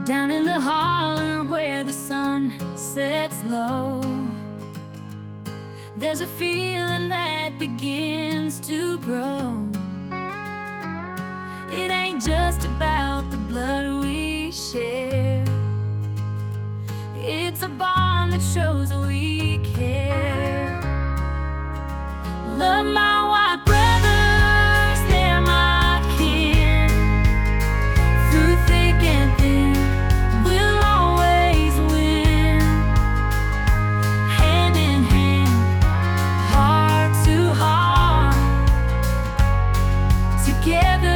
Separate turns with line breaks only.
Down in the holler where the sun sets low, there's a feeling that begins to grow. It ain't just about the blood we share, it's a bond that shows we care. Love my white brothers, they're my kin. Through thick and thin, we'll always win. Hand in hand, heart to heart, together